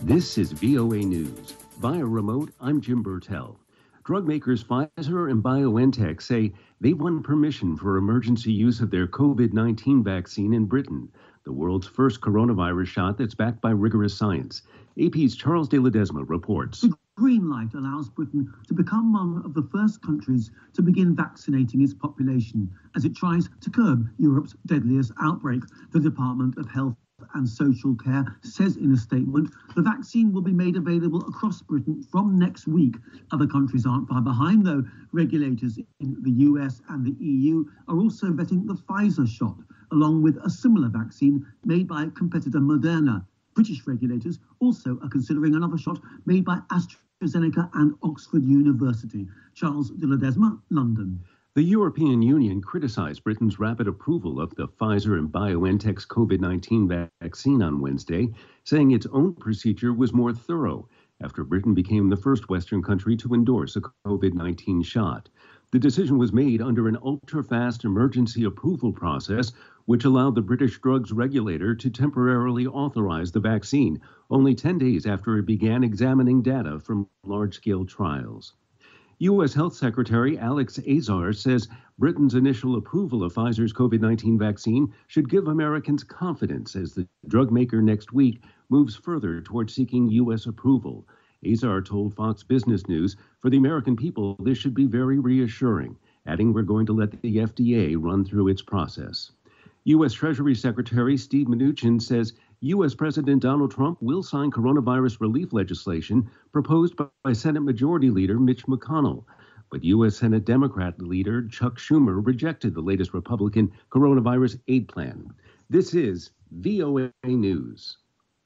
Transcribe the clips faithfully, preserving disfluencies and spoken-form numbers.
This is V O A News. Via remote, I'm Jim Burtell. Drug makers Pfizer and BioNTech say they've won permission for emergency use of their COVID nineteen vaccine in Britain, the world's first coronavirus shot that's backed by rigorous science. A P's Charles de Ledesma reports. The green light allows Britain to become one of the first countries to begin vaccinating its population as it tries to curb Europe's deadliest outbreak. The Department of Health and Social Care says in a statement the vaccine will be made available across Britain from next week. Other countries aren't far behind, though. Regulators in the U S and the E U are also vetting the Pfizer shot, along with a similar vaccine made by competitor Moderna. British regulators also are considering another shot made by AstraZeneca and Oxford University. Charles de Ledesma, London. The European Union criticized Britain's rapid approval of the Pfizer and BioNTech's COVID nineteen vaccine on Wednesday, saying its own procedure was more thorough after Britain became the first Western country to endorse a COVID nineteen shot. The decision was made under an ultra-fast emergency approval process, which allowed the British drugs regulator to temporarily authorize the vaccine, only ten days after it began examining data from large-scale trials. U S Health Secretary Alex Azar says Britain's initial approval of Pfizer's COVID nineteen vaccine should give Americans confidence as the drug maker next week moves further toward seeking U S approval. Azar told Fox Business News, for the American people, this should be very reassuring, adding we're going to let the F D A run through its process. U S Treasury Secretary Steve Mnuchin says U S President Donald Trump will sign coronavirus relief legislation proposed by Senate Majority Leader Mitch McConnell. But U S Senate Democrat leader Chuck Schumer rejected the latest Republican coronavirus aid plan. This is V O A News.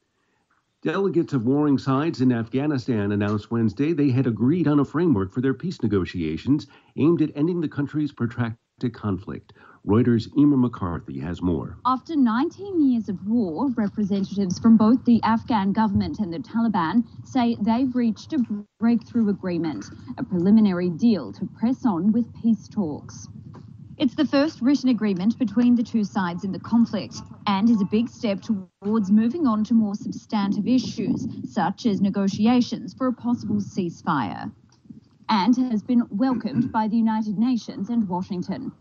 Delegates of warring sides in Afghanistan announced Wednesday they had agreed on a framework for their peace negotiations aimed at ending the country's protracted conflict. Reuters' Emer McCarthy has more. After nineteen years of war, representatives from both the Afghan government and the Taliban say they've reached a breakthrough agreement, a preliminary deal to press on with peace talks. It's the first written agreement between the two sides in the conflict and is a big step towards moving on to more substantive issues, such as negotiations for a possible ceasefire, and has been welcomed by the United Nations and Washington.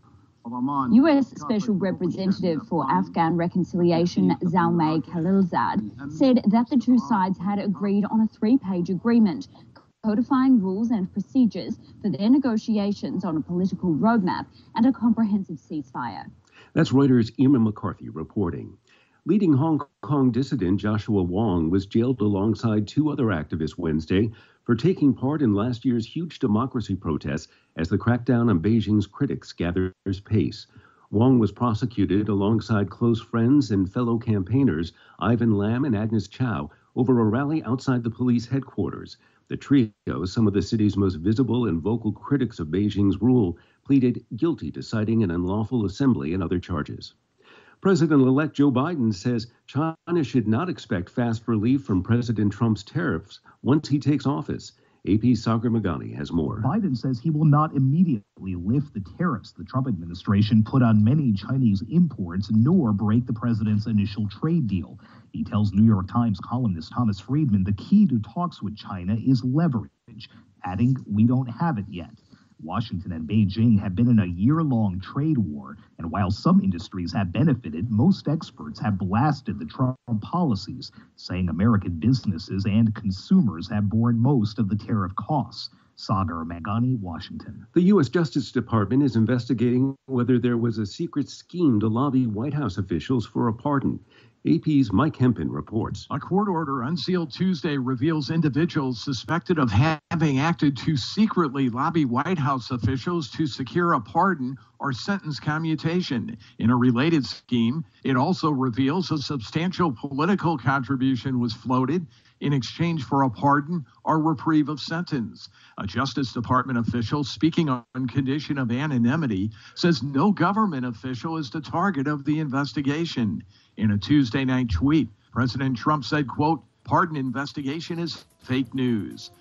U S Special Representative for Afghan Reconciliation Zalmay Khalilzad said that the two sides had agreed on a three-page agreement codifying rules and procedures for their negotiations on a political roadmap and a comprehensive ceasefire. That's Reuters' Emer McCarthy reporting. Leading Hong Kong dissident Joshua Wong was jailed alongside two other activists Wednesday for taking part in last year's huge democracy protests as the crackdown on Beijing's critics gathers pace. Wong was prosecuted alongside close friends and fellow campaigners Ivan Lam and Agnes Chow over a rally outside the police headquarters. The trio, some of the city's most visible and vocal critics of Beijing's rule, pleaded guilty to citing an unlawful assembly and other charges. President-elect Joe Biden says China should not expect fast relief from President Trump's tariffs once he takes office. A P's Sagar Meghani has more. Biden says he will not immediately lift the tariffs the Trump administration put on many Chinese imports, nor break the president's initial trade deal. He tells New York Times columnist Thomas Friedman the key to talks with China is leverage, adding, "We don't have it yet." Washington and Beijing have been in a year-long trade war, and while some industries have benefited, most experts have blasted the Trump policies, saying American businesses and consumers have borne most of the tariff costs. Sagar Meghani, Washington. The U S Justice Department is investigating whether there was a secret scheme to lobby White House officials for a pardon. A P's Mike Hempen reports. A court order unsealed Tuesday reveals individuals suspected of having acted to secretly lobby White House officials to secure a pardon or sentence commutation. In a related scheme, it also reveals a substantial political contribution was floated in exchange for a pardon or reprieve of sentence. A Justice Department official speaking on condition of anonymity says no government official is the target of the investigation. In a Tuesday night tweet, President Trump said, quote, "Pardon investigation is fake news."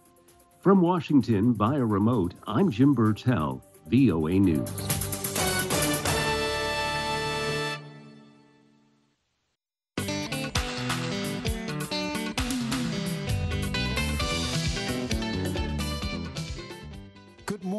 From Washington via remote, I'm Jim Burtell, V O A News.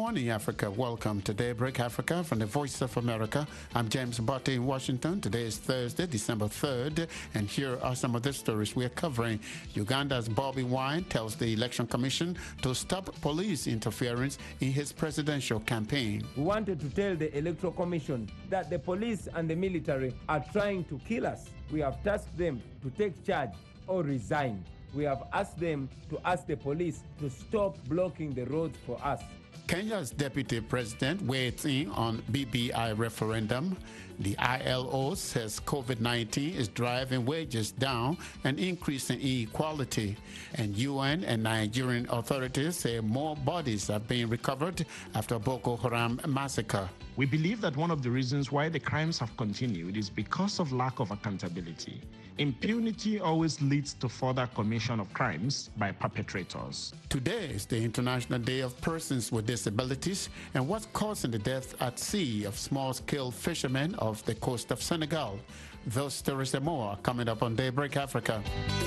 morning, Africa. Welcome to Daybreak Africa from the Voice of America. I'm James Botte in Washington. Today is Thursday, December third, and here are some of the stories we're covering. Uganda's Bobi Wine tells the Election Commission to stop police interference in his presidential campaign. We wanted to tell the Electoral Commission that the police and the military are trying to kill us. We have tasked them to take charge or resign. We have asked them to ask the police to stop blocking the roads for us. Kenya's deputy president weighs in on B B I referendum. The I L O says COVID nineteen is driving wages down and increasing inequality. And U N and Nigerian authorities say more bodies are being recovered after Boko Haram massacre. We believe that one of the reasons why the crimes have continued is because of lack of accountability. Impunity always leads to further commission of crimes by perpetrators. Today is the International Day of Persons with Disabilities, and what's causing the death at sea of small-scale fishermen off the coast of Senegal. Those stories and more are coming up on Daybreak Africa.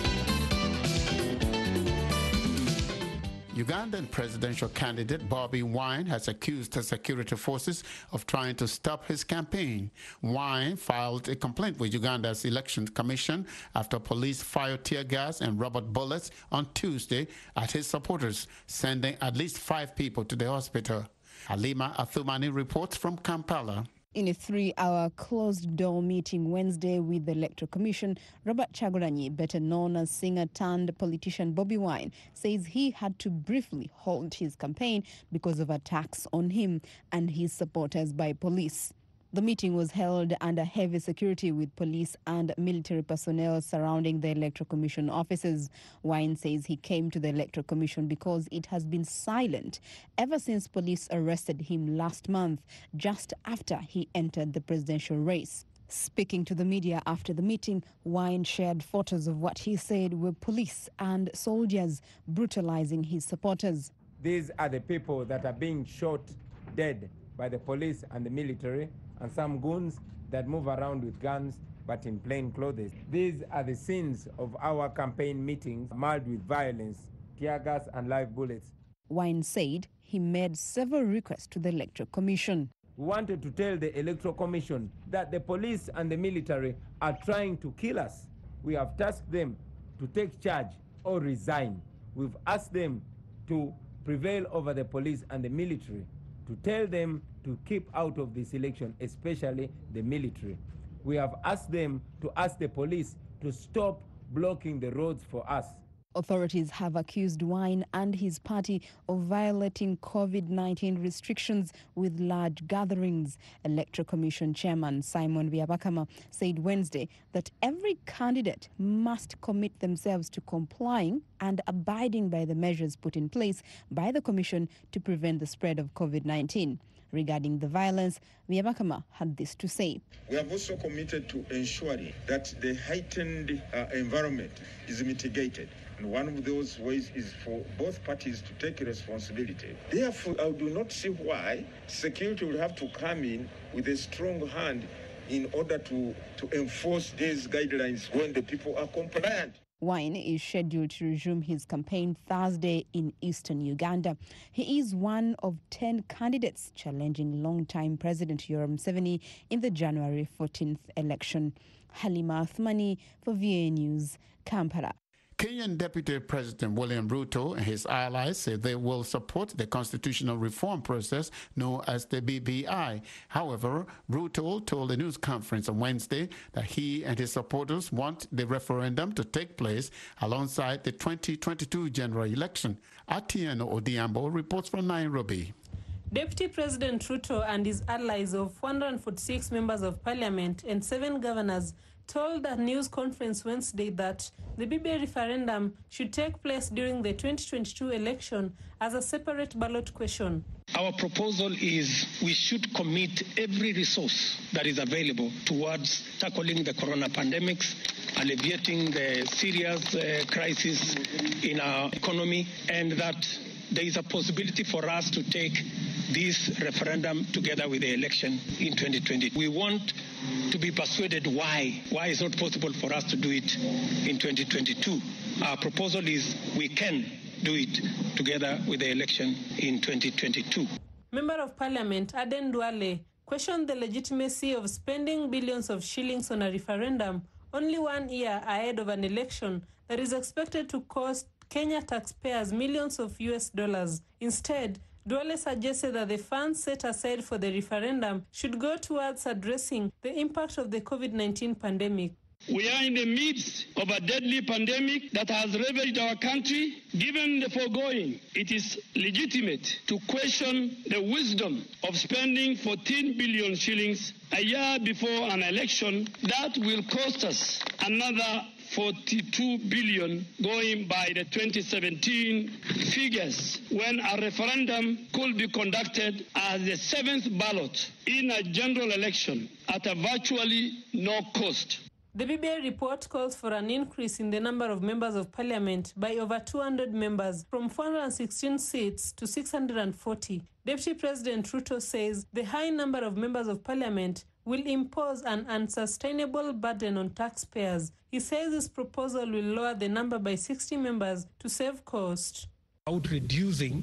Ugandan presidential candidate Bobi Wine has accused the security forces of trying to stop his campaign. Wine filed a complaint with Uganda's Election Commission after police fired tear gas and rubber bullets on Tuesday at his supporters, sending at least five people to the hospital. Halima Athumani reports from Kampala. In a three-hour closed-door meeting Wednesday with the Electoral Commission, Robert Chagulanyi, better known as singer-turned-politician Bobi Wine, says he had to briefly halt his campaign because of attacks on him and his supporters by police. The meeting was held under heavy security with police and military personnel surrounding the Electoral Commission offices. Wine says he came to the Electoral Commission because it has been silent ever since police arrested him last month, just after he entered the presidential race. Speaking to the media after the meeting, Wine shared photos of what he said were police and soldiers brutalizing his supporters. These are the people that are being shot dead by the police and the military, and some goons that move around with guns but in plain clothes. These are the scenes of our campaign meetings, marred with violence, tear gas and live bullets. Wine said he made several requests to the Electoral Commission. We wanted to tell the Electoral Commission that the police and the military are trying to kill us. We have tasked them to take charge or resign. We've asked them to prevail over the police and the military, to tell them to keep out of this election, especially the military. We have asked them to ask the police to stop blocking the roads for us. Authorities have accused Wine and his party of violating COVID nineteen restrictions with large gatherings. Electoral Commission Chairman Simon Byabakama said Wednesday that every candidate must commit themselves to complying and abiding by the measures put in place by the Commission to prevent the spread of COVID nineteen. Regarding the violence, Byabakama had this to say. We have also committed to ensuring that the heightened uh, environment is mitigated. And one of those ways is for both parties to take responsibility. Therefore, I do not see why security will have to come in with a strong hand in order to, to enforce these guidelines when the people are compliant. Wine is scheduled to resume his campaign Thursday in eastern Uganda. He is one of ten candidates challenging longtime President Yoweri Museveni in the January fourteenth election. Halima Athumani for V A News, Kampala. Kenyan Deputy President William Ruto and his allies say they will support the constitutional reform process known as the B B I. However, Ruto told a news conference on Wednesday that he and his supporters want the referendum to take place alongside the twenty twenty-two general election. Atieno Odiambo reports from Nairobi. Deputy President Ruto and his allies of one hundred forty-six members of parliament and seven governors told a news conference Wednesday that the B B I referendum should take place during the twenty twenty-two election as a separate ballot question. Our proposal is we should commit every resource that is available towards tackling the corona pandemics, alleviating the serious uh, crisis in our economy, and that there is a possibility for us to take this referendum together with the election in twenty twenty. We want to be persuaded why. Why is it not possible for us to do it in twenty twenty-two? Our proposal is we can do it together with the election in twenty twenty-two. Member of Parliament Aden Duale questioned the legitimacy of spending billions of shillings on a referendum only one year ahead of an election that is expected to cost Kenya taxpayers millions of U S dollars. Instead, Duale suggested that the funds set aside for the referendum should go towards addressing the impact of the COVID nineteen pandemic. We are in the midst of a deadly pandemic that has ravaged our country. Given the foregoing, it is legitimate to question the wisdom of spending fourteen billion shillings a year before an election that will cost us another forty-two billion going by the twenty seventeen figures, when a referendum could be conducted as the seventh ballot in a general election at a virtually no cost. The B B I report calls for an increase in the number of members of parliament by over two hundred members, from four hundred sixteen seats to six hundred forty. Deputy President Ruto says the high number of members of parliament will impose an unsustainable burden on taxpayers. He says this proposal will lower the number by sixty members to save cost. Out reducing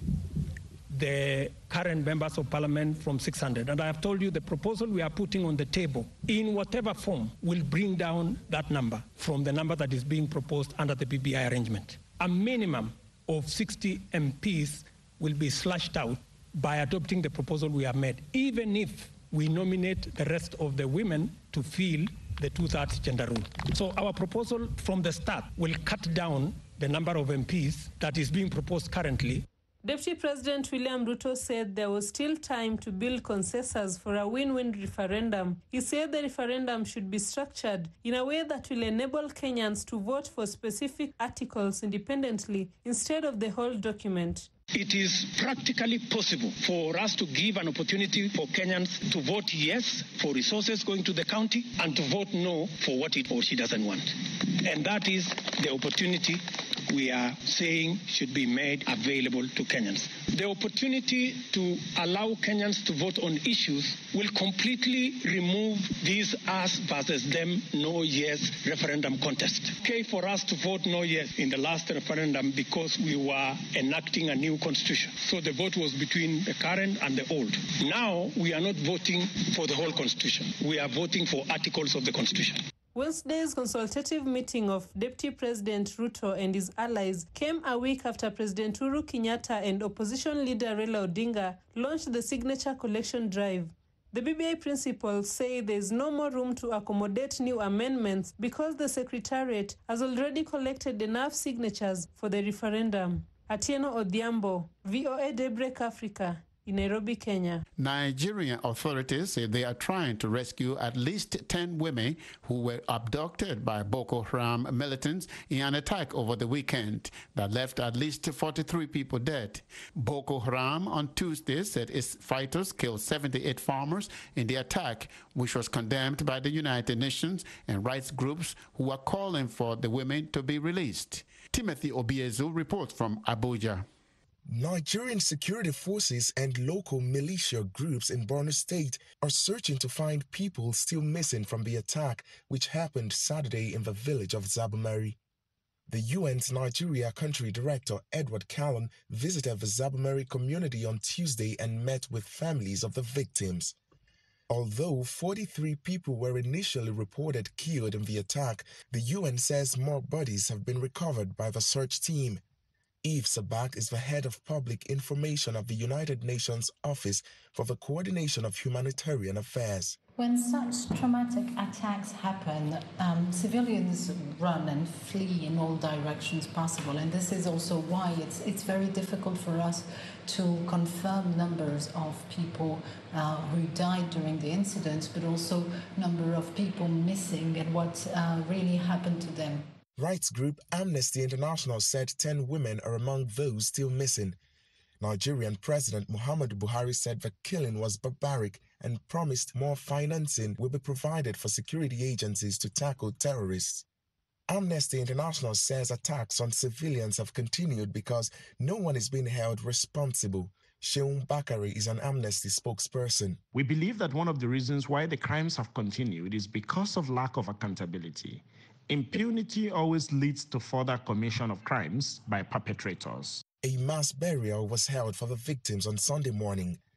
the current members of parliament from six hundred. And I have told you the proposal we are putting on the table, in whatever form, will bring down that number from the number that is being proposed under the B B I arrangement. A minimum of sixty M Ps will be slashed out by adopting the proposal we have made, even if we nominate the rest of the women to fill the two-thirds gender rule. So our proposal from the start will cut down the number of M Ps that is being proposed currently. Deputy President William Ruto said there was still time to build consensus for a win-win referendum. He said the referendum should be structured in a way that will enable Kenyans to vote for specific articles independently instead of the whole document. It is practically possible for us to give an opportunity for Kenyans to vote yes for resources going to the county and to vote no for what it or she doesn't want. And that is the opportunity we are saying should be made available to Kenyans. The opportunity to allow Kenyans to vote on issues will completely remove this us versus them no yes referendum contest. Okay for us to vote no yes in the last referendum because we were enacting a new constitution. So the vote was between the current and the old. Now we are not voting for the whole constitution. We are voting for articles of the constitution. Wednesday's consultative meeting of Deputy President Ruto and his allies came a week after President Uhuru Kenyatta and opposition leader Raila Odinga launched the signature collection drive. The B B I principals say there is no more room to accommodate new amendments because the Secretariat has already collected enough signatures for the referendum. Atieno Odhiambo, V O A Daybreak Africa, in Nairobi, Kenya. Nigerian authorities say they are trying to rescue at least ten women who were abducted by Boko Haram militants in an attack over the weekend that left at least forty-three people dead. Boko Haram on Tuesday said its fighters killed seventy-eight farmers in the attack, which was condemned by the United Nations and rights groups who are calling for the women to be released. Timothy Obiezu reports from Abuja. Nigerian security forces and local militia groups in Borno State are searching to find people still missing from the attack which happened Saturday in the village of Zabamari. The U N's Nigeria Country Director Edward Callum visited the Zabamari community on Tuesday and met with families of the victims. Although forty-three people were initially reported killed in the attack, the U N says more bodies have been recovered by the search team. Eve Sabak is the head of public information of the United Nations Office for the Coordination of Humanitarian Affairs. When such traumatic attacks happen, um, civilians run and flee in all directions possible, and this is also why it's it's very difficult for us to confirm numbers of people uh, who died during the incidents, but also number of people missing and what uh, really happened to them. Rights group Amnesty International said ten women are among those still missing. Nigerian President Muhammadu Buhari said the killing was barbaric and promised more financing will be provided for security agencies to tackle terrorists. Amnesty International says attacks on civilians have continued because no one is being held responsible. Sheun Bakari is an Amnesty spokesperson. We believe that one of the reasons why the crimes have continued is because of lack of accountability. Impunity always leads to further commission of crimes by perpetrators. A mass burial was held for the victims on Sunday morning.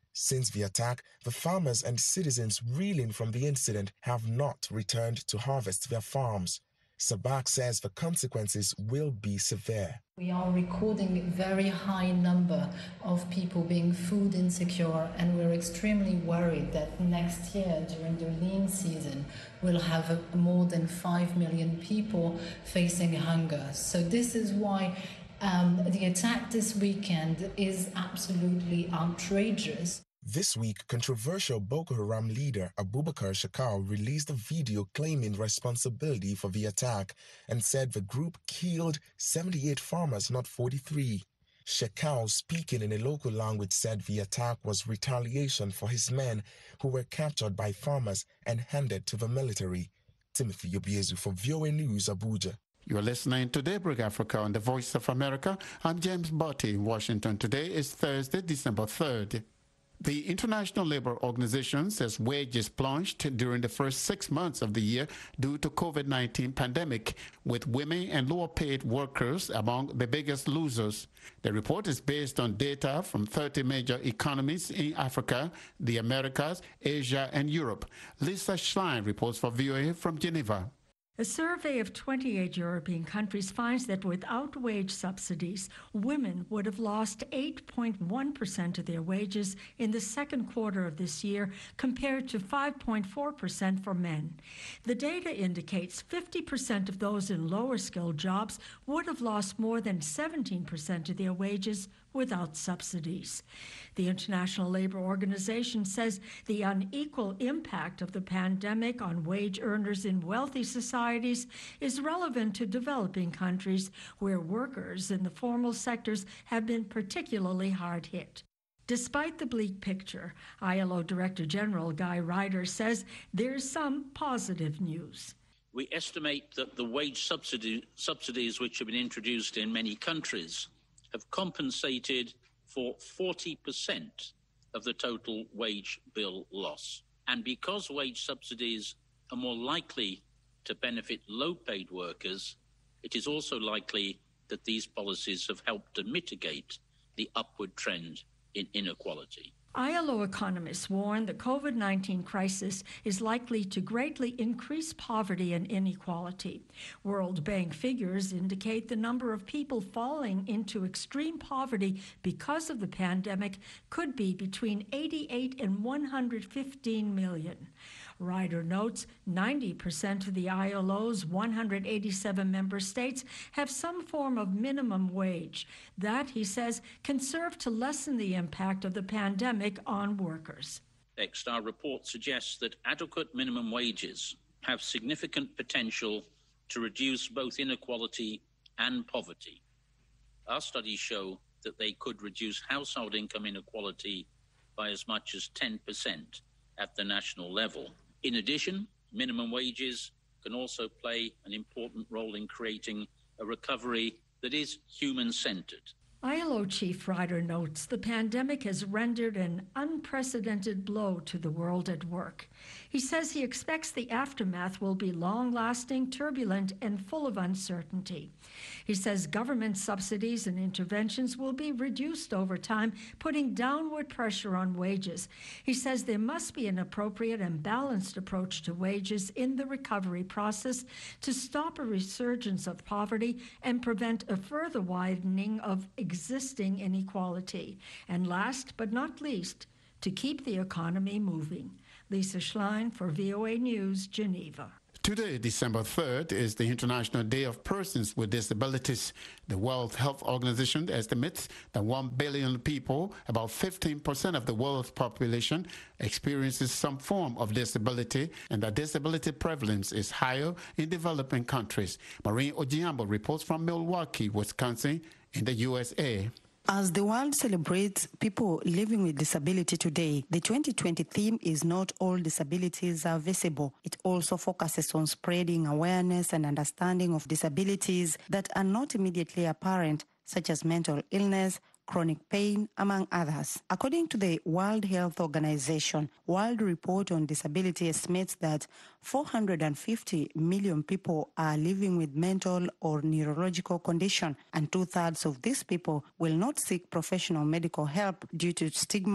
Since the attack, the farmers and citizens reeling from the incident have not returned to harvest their farms. Sabak says the consequences will be severe. We are recording a very high number of people being food insecure, and we're extremely worried that next year, during the lean season, we'll have a, more than five million people facing hunger. So this is why um, the attack this weekend is absolutely outrageous. This week, controversial Boko Haram leader Abubakar Shekau released a video claiming responsibility for the attack and said the group killed seventy-eight farmers, not forty-three. Shekau, speaking in a local language, said the attack was retaliation for his men who were captured by farmers and handed to the military. Timothy Obiezu for V O A News, Abuja. You're listening to Daybreak Africa on the Voice of America. I'm James Botti in Washington. Today is Thursday, December third. The International Labour Organization says wages plunged during the first six months of the year due to COVID nineteen pandemic, with women and lower-paid workers among the biggest losers. The report is based on data from thirty major economies in Africa, the Americas, Asia, and Europe. Lisa Schlein reports for V O A from Geneva. A survey of twenty-eight European countries finds that without wage subsidies, women would have lost eight point one percent of their wages in the second quarter of this year, compared to five point four percent for men. The data indicates fifty percent of those in lower-skilled jobs would have lost more than seventeen percent of their wages without subsidies. The International Labour Organization says the unequal impact of the pandemic on wage earners in wealthy societies is relevant to developing countries where workers in the formal sectors have been particularly hard hit. Despite the bleak picture, I L O Director General Guy Ryder says there's some positive news. We estimate that the wage subsidy, subsidies which have been introduced in many countries have compensated for forty percent of the total wage bill loss. And because wage subsidies are more likely to benefit low-paid workers, it is also likely that these policies have helped to mitigate the upward trend in inequality. I L O economists warn the COVID nineteen crisis is likely to greatly increase poverty and inequality. World Bank figures indicate the number of people falling into extreme poverty because of the pandemic could be between eighty-eight and one hundred fifteen million. Ryder notes ninety percent of the I L O's one hundred eighty-seven member states have some form of minimum wage. That, he says, can serve to lessen the impact of the pandemic on workers. Next, our report suggests that adequate minimum wages have significant potential to reduce both inequality and poverty. Our studies show that they could reduce household income inequality by as much as ten percent at the national level. In addition, minimum wages can also play an important role in creating a recovery that is human-centered. I L O Chief Ryder notes the pandemic has rendered an unprecedented blow to the world at work. He says he expects the aftermath will be long-lasting, turbulent, and full of uncertainty. He says government subsidies and interventions will be reduced over time, putting downward pressure on wages. He says there must be an appropriate and balanced approach to wages in the recovery process to stop a resurgence of poverty and prevent a further widening of existing inequality. And last but not least, to keep the economy moving. Lisa Schlein for V O A News, Geneva. Today, December third, is the International Day of Persons with Disabilities. The World Health Organization estimates that one billion people, about fifteen percent of the world's population, experiences some form of disability, and that disability prevalence is higher in developing countries. Maureen Ojiambo reports from Milwaukee, Wisconsin, in the U S A. As the world celebrates people living with disability today, the twenty twenty theme is Not All Disabilities Are Visible. It also focuses on spreading awareness and understanding of disabilities that are not immediately apparent, such as mental illness, chronic pain, among others. According to the World Health Organization, World Report on Disability estimates that four hundred fifty million people are living with mental or neurological condition, and two-thirds of these people will not seek professional medical help due to stigma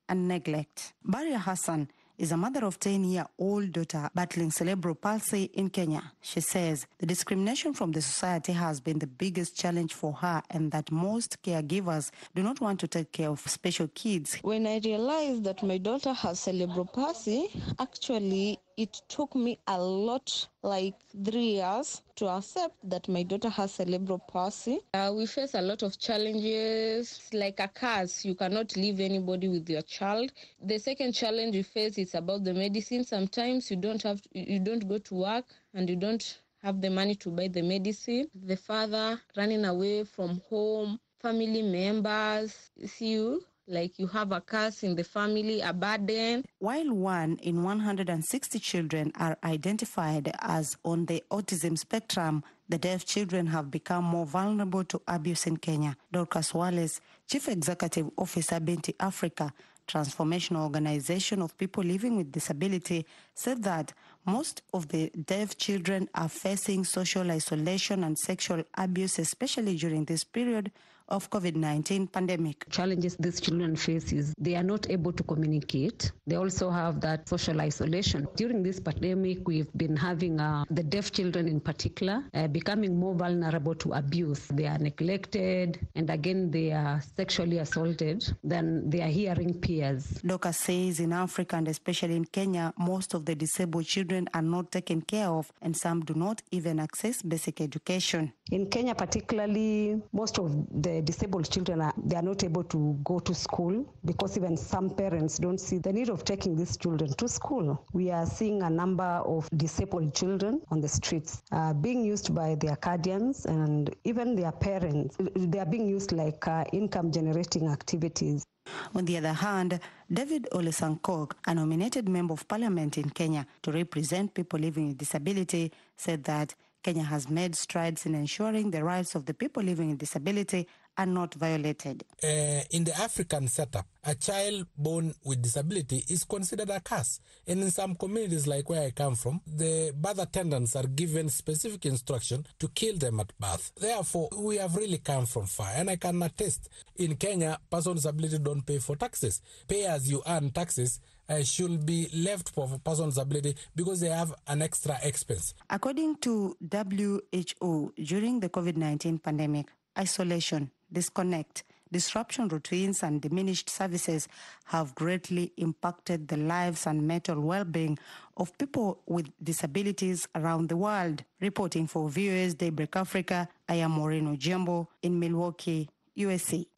and neglect. Baria Hassan is a mother of ten-year-old daughter battling cerebral palsy in Kenya. She says the discrimination from the society has been the biggest challenge for her and that most caregivers do not want to take care of special kids. When I realized that my daughter has cerebral palsy, actually it took me a lot, like three years, to accept that my daughter has cerebral palsy. Uh, we face a lot of challenges, like a curse. You cannot leave anybody with your child. The second challenge we face is about the medicine. Sometimes you don't have, you don't go to work and you don't have the money to buy the medicine. The father running away from home, family members see you like you have a curse in the family, a burden. While one in one hundred sixty children are identified as on the autism spectrum, the deaf children have become more vulnerable to abuse in Kenya. Dorcas Wallace, Chief Executive Officer, Binti Africa, transformational organization of people living with disability, said that most of the deaf children are facing social isolation and sexual abuse, especially during this period of COVID nineteen pandemic. Challenges these children face is they are not able to communicate. They also have that social isolation. During this pandemic, we've been having uh, the deaf children in particular uh, becoming more vulnerable to abuse. They are neglected, and again, they are sexually assaulted than their hearing peers. Doka says in Africa, and especially in Kenya, most of the disabled children are not taken care of, and some do not even access basic education. In Kenya particularly, most of the disabled children, are, they are not able to go to school because even some parents don't see the need of taking these children to school. We are seeing a number of disabled children on the streets uh, being used by their guardians and even their parents. They are being used like uh, income generating activities. On the other hand, David Ole Sankok, a nominated member of parliament in Kenya to represent people living with disability, said that Kenya has made strides in ensuring the rights of the people living with disability are not violated. Uh, in the African setup, a child born with disability is considered a curse. And in some communities like where I come from, the birth attendants are given specific instruction to kill them at birth. Therefore, we have really come from far. And I can attest, in Kenya, persons with disability don't pay for taxes. Pay as you earn taxes Uh, should be left for persons with disability because they have an extra expense. According to W H O, during the COVID nineteen pandemic, isolation, disconnect, disruption routines and diminished services have greatly impacted the lives and mental well-being of people with disabilities around the world. Reporting for V O A's Daybreak Africa, I am Maureen Ojembo in Milwaukee, U S A.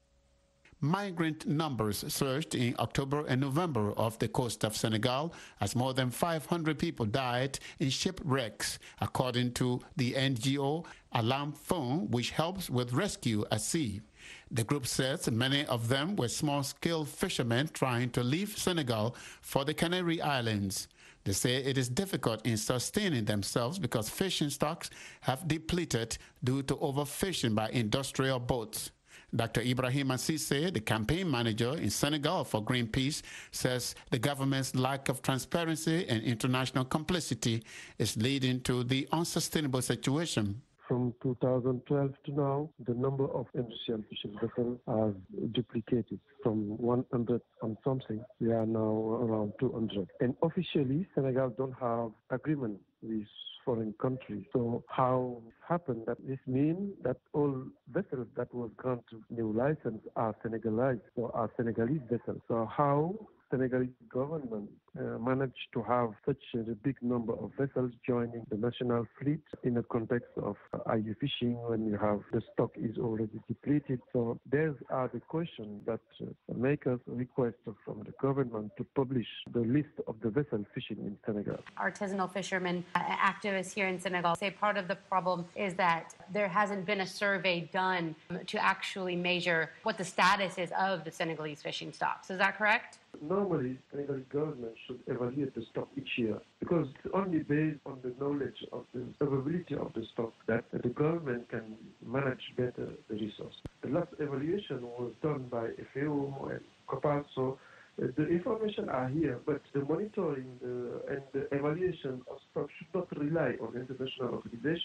Migrant numbers surged in October and November off the coast of Senegal as more than five hundred people died in shipwrecks, according to the N G O Alarm Phone, which helps with rescue at sea. The group says many of them were small-scale fishermen trying to leave Senegal for the Canary Islands. They say it is difficult in sustaining themselves because fishing stocks have depleted due to overfishing by industrial boats. Doctor Ibrahim Assise, the campaign manager in Senegal for Greenpeace, says the government's lack of transparency and international complicity is leading to the unsustainable situation. From two thousand twelve to now, the number of industrial fishing vessels has duplicated from one hundred and something. We are now around two hundred. And officially, Senegal don't have agreement with foreign countries. So how happened that this means that all vessels that was granted new license are Senegalese or are Senegalese vessels. So how Senegalese government uh, managed to have such a big number of vessels joining the national fleet in the context of uh, ice fishing when you have the stock is already depleted. So these are the questions that uh, make us request from the government to publish the list of the vessels fishing in Senegal. Artisanal fishermen, uh, activists here in Senegal say part of the problem is that there hasn't been a survey done to actually measure what the status is of the Senegalese fishing stocks. Is that correct? Normally, the Senegalese government should evaluate the stock each year because it's only based on the knowledge of the availability of the stock that the government can manage better the resource. The last evaluation was done by F A O and COPAS, so uh, the information are here, but the monitoring the, and the evaluation of stock should not rely on international organizations.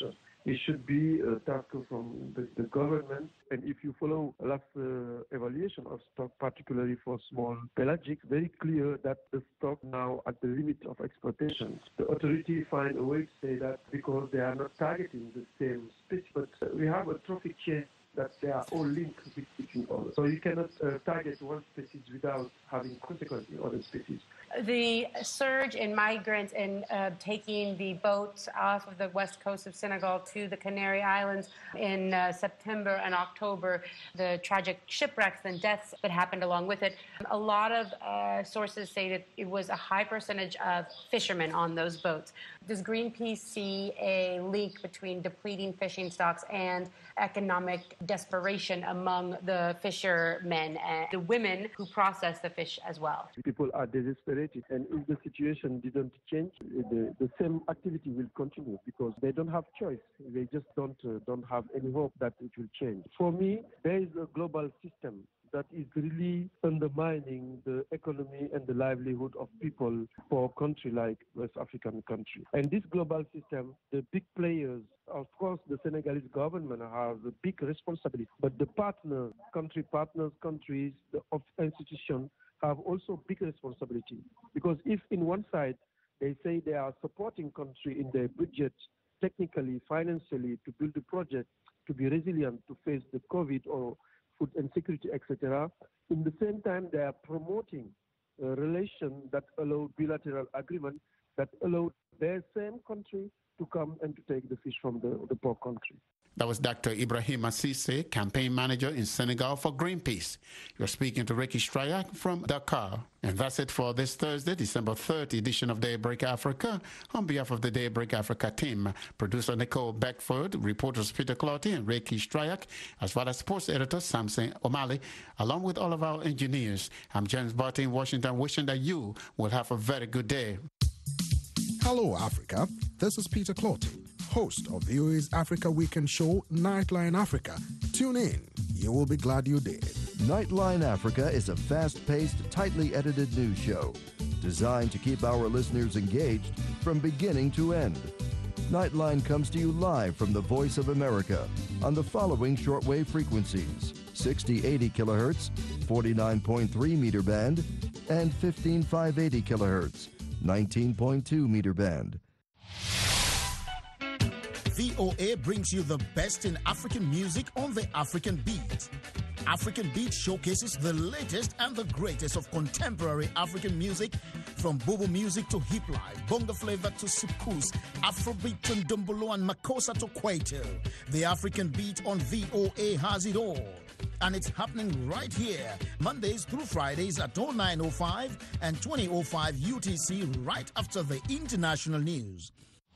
It should be a task from the, the government. And if you follow last uh, evaluation of stock, particularly for small pelagic, very clear that the stock now at the limit of exploitation. The authority find a way to say that because they are not targeting the same species, but we have a trophic chain that they are all linked between others. So you cannot uh, target one species without having consequences in other species. The surge in migrants and uh, taking the boats off of the west coast of Senegal to the Canary Islands in uh, September and October, the tragic shipwrecks and deaths that happened along with it. A lot of uh, sources say that it was a high percentage of fishermen on those boats. Does Greenpeace see a link between depleting fishing stocks and economic desperation among the fishermen and the women who process the fish as well? People are desperate, and if the situation didn't change, the, the same activity will continue because they don't have choice. They just don't uh, don't have any hope that it will change. For me, there is a global system that is really undermining the economy and the livelihood of people for a country like West African country. And this global system, the big players, of course, the Senegalese government has a big responsibility, but the partners, country partners, countries, the institutions have also big responsibility. Because if in one side they say they are supporting country in their budget, technically, financially, to build a project, to be resilient, to face the COVID or food insecurity, et cetera. In the same time, they are promoting a relation that allow bilateral agreement that allow their same country to come and to take the fish from the, the poor country. That was Doctor Ibrahim Assise, campaign manager in Senegal for Greenpeace. You're speaking to Ricky Strayak from Dakar. And that's it for this Thursday, December thirtieth edition of Daybreak Africa. On behalf of the Daybreak Africa team, producer Nicole Beckford, reporters Peter Clotty and Ricky Strayak, as well as sports editor Samson O'Malley, along with all of our engineers. I'm James Barty in Washington, wishing that you will have a very good day. Hello, Africa. This is Peter Clotty, host of V O A's Africa Weekend show, Nightline Africa. Tune in. You will be glad you did. Nightline Africa is a fast-paced, tightly edited news show designed to keep our listeners engaged from beginning to end. Nightline comes to you live from the Voice of America on the following shortwave frequencies: sixty eighty kilohertz, forty-nine point three meter band, and fifteen five eighty kilohertz, nineteen point two meter band. V O A brings you the best in African music on the African Beat. African Beat showcases the latest and the greatest of contemporary African music, from Bobo music to hip life, bongo flavor to soukous, Afrobeat to Ndombolo and Makossa to Kwaito. The African Beat on V O A has it all. And it's happening right here, Mondays through Fridays at oh nine oh five and twenty oh five U T C, right after the international news.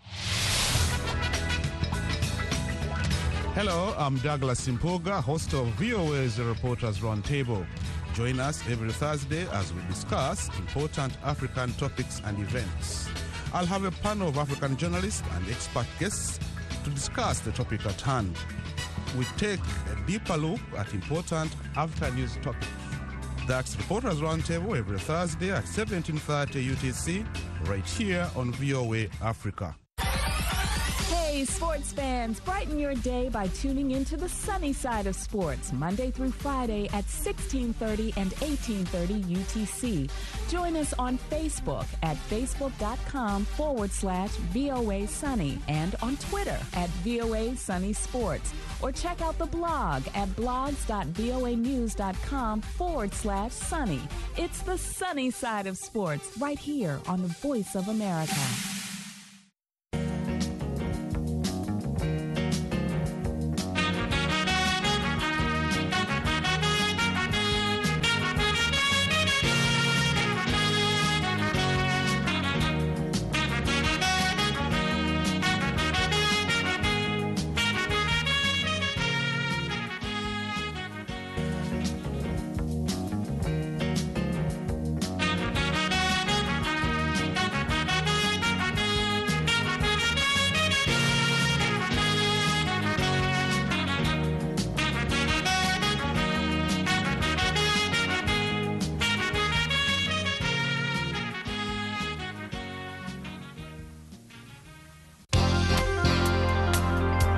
Hello, I'm Douglas Simpoga, host of V O A's Reporters Roundtable. Join us every Thursday as we discuss important African topics and events. I'll have a panel of African journalists and expert guests to discuss the topic at hand. We take a deeper look at important African news topics. That's Reporters Roundtable every Thursday at seventeen thirty U T C, right here on V O A Africa. Hey, sports fans, brighten your day by tuning into the sunny side of sports, Monday through Friday at sixteen thirty and eighteen thirty U T C. Join us on Facebook at facebook.com forward slash VOA Sunny and on Twitter at V O A Sunny Sports. Or check out the blog at blogs.voanews.com forward slash sunny. It's the sunny side of sports right here on the Voice of America.